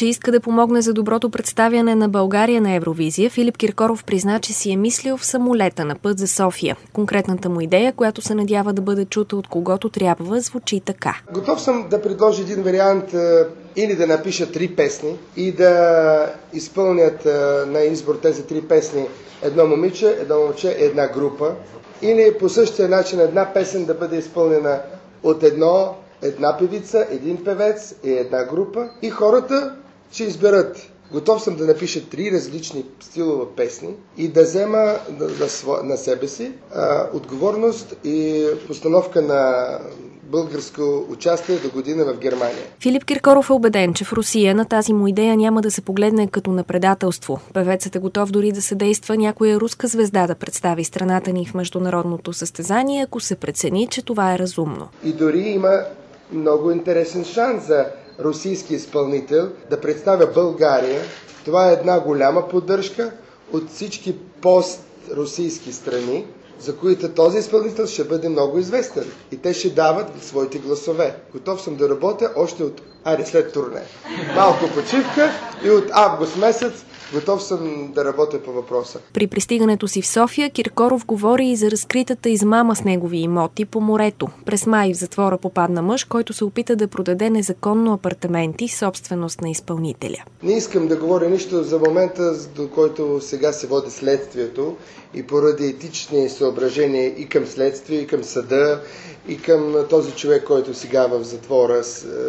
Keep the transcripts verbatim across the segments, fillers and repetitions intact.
че иска да помогне за доброто представяне на България на Евровизия, Филип Киркоров призна, че си е мислил в самолета на път за София. Конкретната му идея, която се надява да бъде чута от когото трябва, звучи така. Готов съм да предложа един вариант или да напиша три песни и да изпълнят на избор тези три песни едно момиче, едно момче, една група. Или по същия начин една песен да бъде изпълнена от едно, една певица, един певец и една група. И хората ще изберат. Готов съм да напиша три различни стилова песни и да взема на себе си а, отговорност и постановка на българско участие до година в Германия. Филип Киркоров е убеден, че в Русия на тази му идея няма да се погледне като на предателство. Певецът е готов дори да съдейства някоя руска звезда да представи страната ни в международното състезание, ако се прецени, че това е разумно. И дори има много интересен шанс за русийски изпълнител да представя България. Това е една голяма поддръжка от всички пост-русийски страни, за които този изпълнител ще бъде много известен. И те ще дават своите гласове. Готов съм да работя още от айде след турне. Малко почивка и от август месец готов съм да работя по въпроса. При пристигането си в София Киркоров говори и за разкритата измама с негови имоти по морето. През май в затвора попадна мъж, който се опита да продаде незаконно апартаменти, собственост на изпълнителя. Не искам да говоря нищо за момента, до който сега се води следствието и поради етични съображения и към следствие, и към съда, и към този човек, който сега в затвора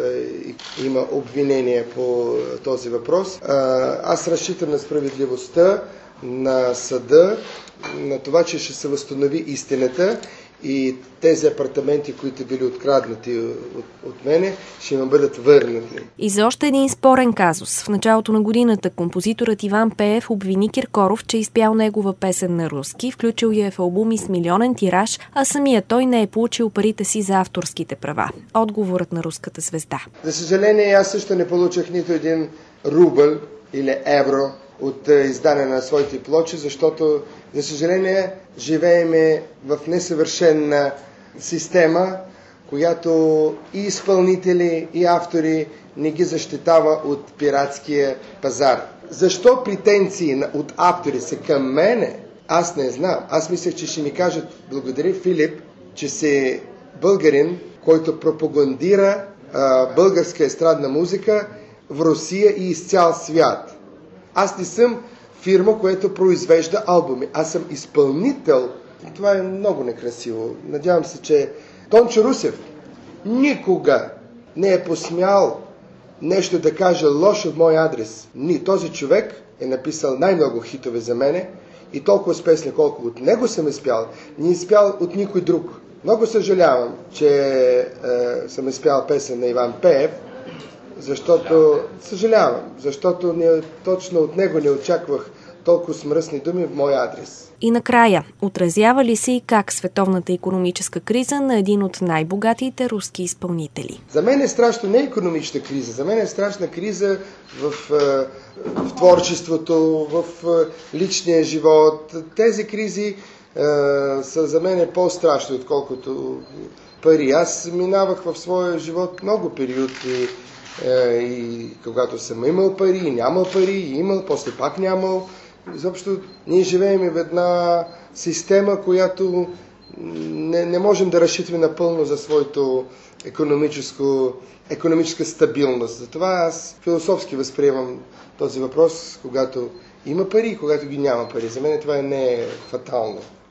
има обвинение по този въпрос. Аз разчитам на справедливостта, на съда, на това, че ще се възстанови истината и тези апартаменти, които били откраднати от, от мене, ще им бъдат върнати. И за още един спорен казус. В началото на годината композиторът Иван Пеев обвини Киркоров, че изпял негова песен на руски, включил я в албуми с милионен тираж, а самия той не е получил парите си за авторските права. Отговорът на руската звезда. За съжаление, аз също не получих нито един рубъл или евро от издане на своите плочи, защото, за съжаление, живееме в несъвършена система, която и изпълнители, и автори не ги защитава от пиратския пазар. Защо претенции от автори са към мене? Аз не знам. Аз мислех, че ще ми кажат: благодаря, Филип, че си българин, който пропагандира а, българска естрадна музика в Русия и из цял свят. Аз не съм фирма, която произвежда албуми. Аз съм изпълнител. Това е много некрасиво. Надявам се, че Тончо Русев никога не е посмял нещо да каже лошо в мой адрес. Ни, този човек е написал най-много хитове за мене и толкова с песни, колко от него съм изпял, не изпял от никой друг. Много съжалявам, че е, съм изпял песен на Иван Пеев, защото, съжалявам, защото не, точно от него не очаквах толкова смръсни думи в мой адрес. И накрая, отразява ли се и как световната икономическа криза на един от най-богатите руски изпълнители? За мен е страшно не икономическа криза, за мен е страшна криза в, в творчеството, в личния живот. Тези кризи е, са за мен по-страшни, отколкото пари. Аз минавах в своя живот много периоди, и когато съм имал пари, и нямал пари, и имал, после пак нямал. Изобщо ние живеем в една система, която не, не можем да разчитаме напълно за своето економическа стабилност. Затова аз философски възприемам този въпрос, когато има пари и когато ги няма пари. За мен това не е фатално.